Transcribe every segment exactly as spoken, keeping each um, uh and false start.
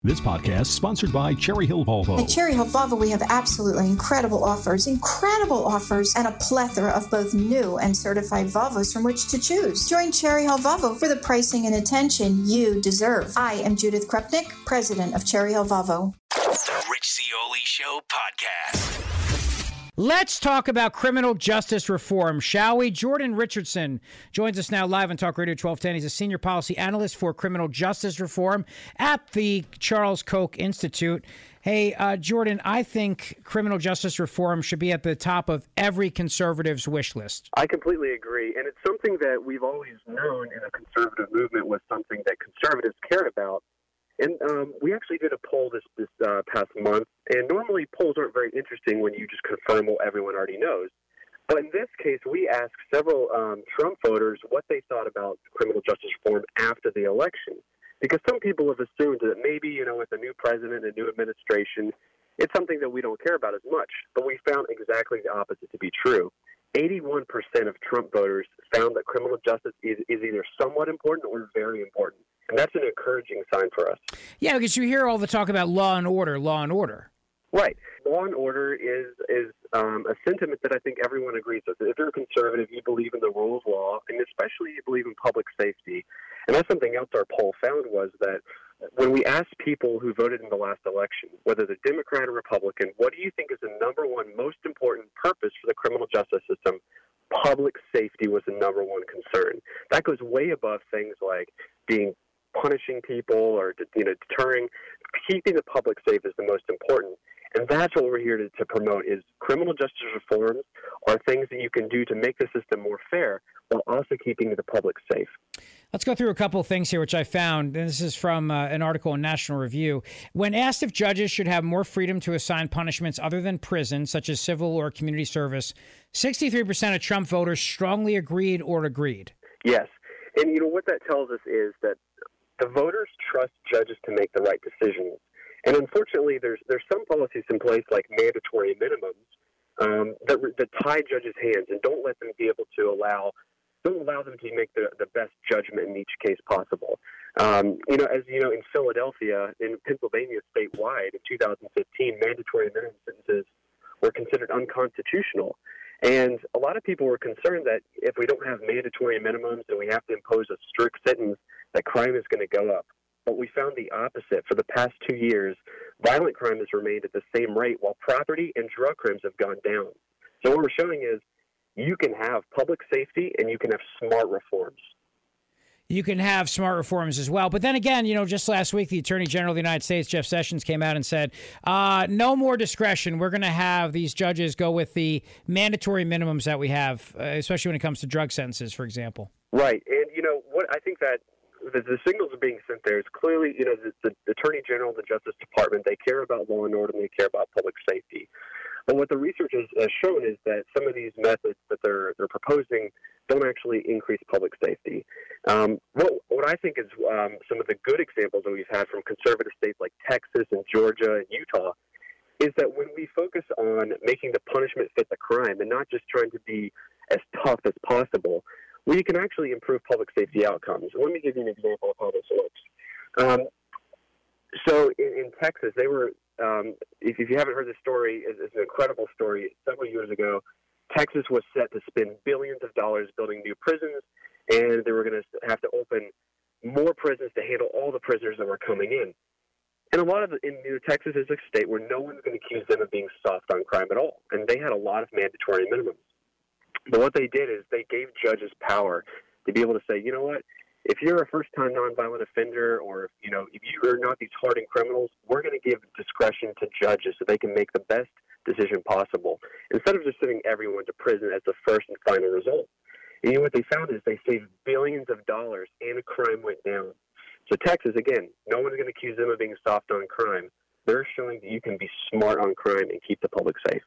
This podcast is sponsored by Cherry Hill Volvo. At Cherry Hill Volvo, we have absolutely incredible offers, incredible offers, and a plethora of both new and certified Volvos from which to choose. Join Cherry Hill Volvo for the pricing and attention you deserve. I am Judith Krupnik, president of Cherry Hill Volvo. The Rich Zeoli Show podcast. Let's talk about criminal justice reform, shall we? Jordan Richardson joins us now live on Talk Radio twelve ten. He's a senior policy analyst for criminal justice reform at the Charles Koch Institute. Hey, uh, Jordan, I think criminal justice reform should be at the top of every conservative's wish list. I completely agree, and it's something that we've always known in a conservative movement was something that conservatives cared about. And um, we actually did a poll this, this uh, past month, and normally polls aren't very interesting when you just confirm what everyone already knows. But in this case, we asked several um, Trump voters what they thought about criminal justice reform after the election. Because some people have assumed that maybe, you know, with a new president, a new administration, it's something that we don't care about as much. But we found exactly the opposite to be true. eighty-one percent of Trump voters found that criminal justice is, is either somewhat important or very important. And that's an encouraging sign for us. Yeah, because you hear all the talk about law and order, law and order. Right. Law and order is is um, a sentiment that I think everyone agrees with. If you're a conservative, you believe in the rule of law, and especially you believe in public safety. And that's something else our poll found was that when we asked people who voted in the last election, whether they're Democrat or Republican, what do you think is the number one most important purpose for the criminal justice system? Public safety was the number one concern. That goes way above things like being punishing people or, you know, deterring. Keeping the public safe is the most important. And that's what we're here to, to promote is criminal justice reforms are things that you can do to make the system more fair while also keeping the public safe. Let's go through a couple of things here, which I found. And this is from uh, an article in National Review. When asked if judges should have more freedom to assign punishments other than prison, such as civil or community service, sixty-three percent of Trump voters strongly agreed or agreed. Yes. And, you know, what that tells us is that the voters trust judges to make the right decisions. And unfortunately, there's there's some policies in place like mandatory minimums um, that, that tie judges' hands and don't let them be able to allow don't allow them to make the, the best judgment in each case possible. Um, you know, as you know, in Philadelphia, in Pennsylvania statewide in two thousand fifteen, mandatory minimum sentences were considered unconstitutional. And a lot of people were concerned that if we don't have mandatory minimums and we have to impose a strict sentence, that crime is going to go up. But we found the opposite. For the past two years, violent crime has remained at the same rate while property and drug crimes have gone down. So what we're showing is you can have public safety and you can have smart reforms. You can have smart reforms as well. But then again, you know, just last week, the Attorney General of the United States, Jeff Sessions, came out and said, uh, no more discretion. We're going to have these judges go with the mandatory minimums that we have, uh, especially when it comes to drug sentences, for example. Right. And, you know, what I think that the, the signals are being sent there is clearly, you know, the, the Attorney General, the Justice Department, they care about law and order and they care about public safety. But what the research has, has shown is that some of these methods that they're they're proposing don't actually increase public safety. Um, what, what I think is um, some of the good examples that we've had from conservative states like Texas and Georgia and Utah is that when we focus on making the punishment fit the crime and not just trying to be as tough as possible, we can actually improve public safety outcomes. Let me give you an example of how this works. Um, so in, in Texas, they were Um, if, if you haven't heard this story, it's, it's an incredible story. Several years ago, Texas was set to spend billions of dollars building new prisons, and they were going to have to open more prisons to handle all the prisoners that were coming in. And a lot of the, in you know, Texas is a state where no one's going to accuse them of being soft on crime at all, and they had a lot of mandatory minimums. But what they did is they gave judges power to be able to say, you know what? If you're a first-time nonviolent offender or, if, you know, if you are not these hardened criminals, we're going to give discretion to judges so they can make the best decision possible instead of just sending everyone to prison as the first and final result. And you know what they found is they saved billions of dollars and crime went down. So Texas, again, no one's going to accuse them of being soft on crime. They're showing that you can be smart on crime and keep the public safe.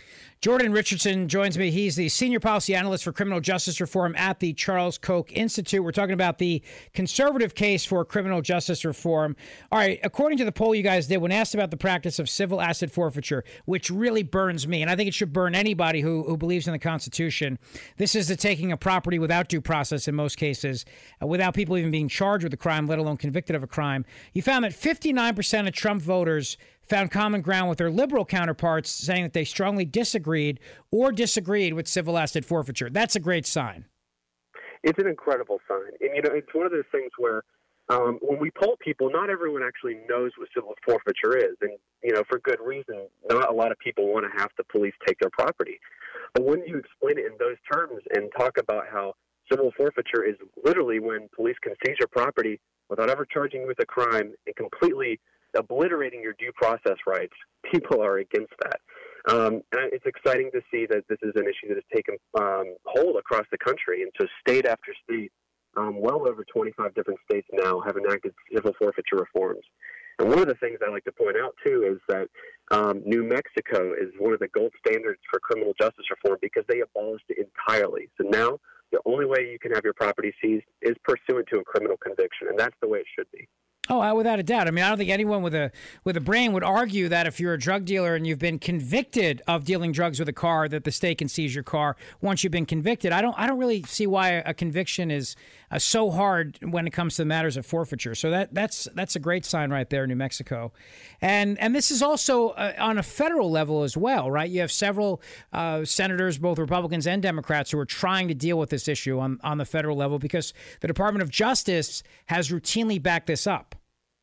Jordan Richardson joins me. He's the senior policy analyst for criminal justice reform at the Charles Koch Institute. We're talking about the conservative case for criminal justice reform. All right, according to the poll you guys did, when asked about the practice of civil asset forfeiture, which really burns me, and I think it should burn anybody who, who believes in the Constitution, this is the taking of property without due process in most cases, uh, without people even being charged with a crime, let alone convicted of a crime. You found that fifty-nine percent of Trump voters found common ground with their liberal counterparts, saying that they strongly disagreed or disagreed with civil asset forfeiture. That's a great sign. It's an incredible sign. And, you know, it's one of those things where um, when we poll people, not everyone actually knows what civil forfeiture is. And, you know, for good reason, not a lot of people want to have the police take their property. But when you explain it in those terms and talk about how civil forfeiture is literally when police can seize your property without ever charging you with a crime and completely obliterating your due process rights, people are against that. Um, and it's exciting to see that this is an issue that has taken um, hold across the country. And so state after state, um, well over twenty-five different states now have enacted civil forfeiture reforms. And one of the things I like to point out, too, is that um, New Mexico is one of the gold standards for criminal justice reform because they abolished it entirely. So now the only way you can have your property seized is pursuant to a criminal conviction, and that's the way it should be. Oh, without a doubt. I mean, I don't think anyone with a with a brain would argue that if you're a drug dealer and you've been convicted of dealing drugs with a car, that the state can seize your car once you've been convicted. I don't I don't really see why a conviction is uh, so hard when it comes to matters of forfeiture. So that that's that's a great sign right there, New Mexico. And and this is also uh, on a federal level as well, right? You have several uh, senators, both Republicans and Democrats, who are trying to deal with this issue on, on the federal level because the Department of Justice has routinely backed this up.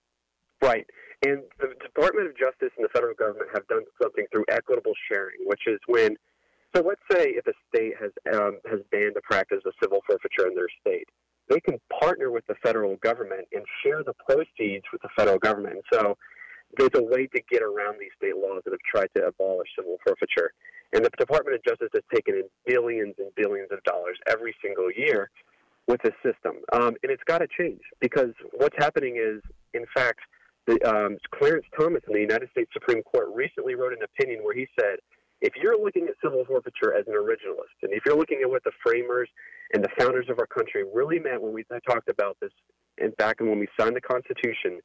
Right. And the Department of Justice and the federal government have done something through equitable sharing, which is when, so let's say if a state has um, has banned the practice of civil forfeiture in their state, they can partner with the federal government and share the proceeds with the federal government. And so there's a way to get around these state laws that have tried to abolish civil forfeiture. And the Department of Justice has taken in billions and billions of dollars every single year with this system. Um, and it's got to change because what's happening is, in fact, The, um, Clarence Thomas in the United States Supreme Court recently wrote an opinion where he said, if you're looking at civil forfeiture as an originalist, and if you're looking at what the framers and the founders of our country really meant when we talked about this, and back when we signed the Constitution,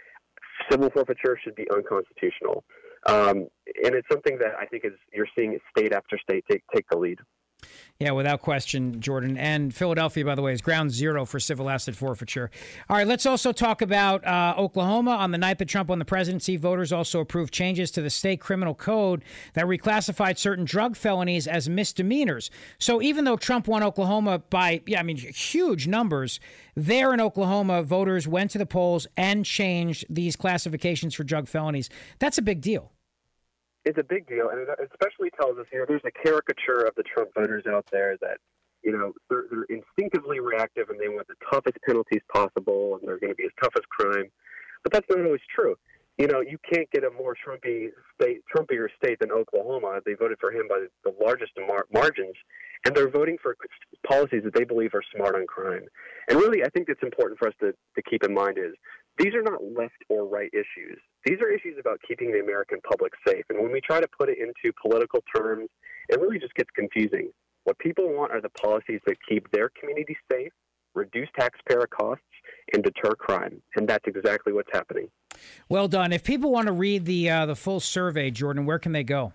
civil forfeiture should be unconstitutional. Um, and it's something that I think is you're seeing state after state take, take the lead. Yeah, without question, Jordan. And Philadelphia, by the way, is ground zero for civil asset forfeiture. All right, let's also talk about uh, Oklahoma. On the night that Trump won the presidency, voters also approved changes to the state criminal code that reclassified certain drug felonies as misdemeanors. So even though Trump won Oklahoma by, yeah, I mean, huge numbers, there in Oklahoma, voters went to the polls and changed these classifications for drug felonies. That's a big deal. It's a big deal, and it especially tells us, you know, there's a caricature of the Trump voters out there that, you know, they're, they're instinctively reactive and they want the toughest penalties possible and they're going to be as tough as crime. But that's not always true. You know, you can't get a more Trumpy state, Trumpier state than Oklahoma. They voted for him by the largest mar- margins, and they're voting for policies that they believe are smart on crime. And really, I think it's important for us to, to keep in mind is these are not left or right issues. These are issues about keeping the American public safe. And when we try to put it into political terms, it really just gets confusing. What people want are the policies that keep their community safe, reduce taxpayer costs, and deter crime. And that's exactly what's happening. Well done. If people want to read the uh, the full survey, Jordan, where can they go?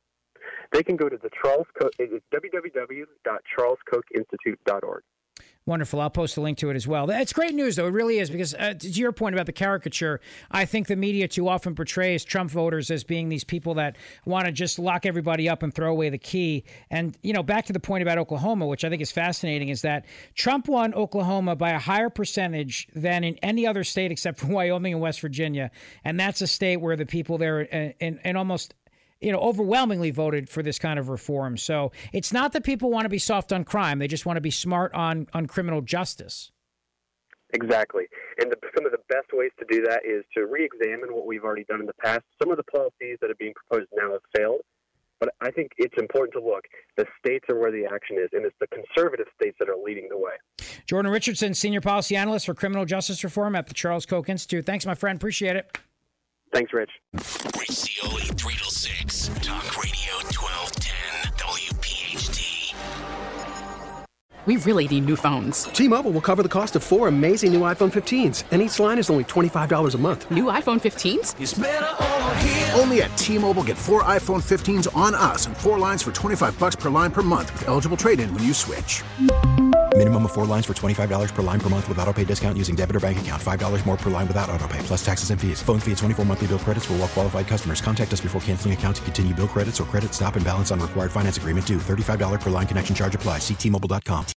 They can go to the Charles Koch, it's w w w dot charles koch institute dot org. Wonderful. I'll post a link to it as well. It's great news, though. It really is, because uh, to your point about the caricature, I think the media too often portrays Trump voters as being these people that want to just lock everybody up and throw away the key. And, you know, back to the point about Oklahoma, which I think is fascinating, is that Trump won Oklahoma by a higher percentage than in any other state except for Wyoming and West Virginia. And that's a state where the people there in, in, in almost you know, overwhelmingly voted for this kind of reform. So it's not that people want to be soft on crime. They just want to be smart on, on criminal justice. Exactly. And the, some of the best ways to do that is to re-examine what we've already done in the past. Some of the policies that are being proposed now have failed. But I think it's important to look. The states are where the action is, and it's the conservative states that are leading the way. Jordan Richardson, Senior Policy Analyst for Criminal Justice Reform at the Charles Koch Institute. Thanks, my friend. Appreciate it. Thanks, Rich. Rich Cioli, three till six. Talk Radio twelve ten W P H T. We really need new phones. T-Mobile will cover the cost of four amazing new iPhone fifteens, and each line is only twenty-five dollars a month. New iPhone fifteens? It's better over here. Only at T-Mobile, get four iPhone fifteens on us and four lines for twenty-five dollars per line per month with eligible trade-in when you switch. Minimum of four lines for twenty-five dollars per line per month with autopay discount using debit or bank account. five dollars more per line without autopay, plus taxes and fees. Phone fee at twenty-four monthly bill credits for well-qualified customers. Contact us before canceling account to continue bill credits or credit stop and balance on required finance agreement due. thirty-five dollars per line connection charge applies. See T Mobile dot com.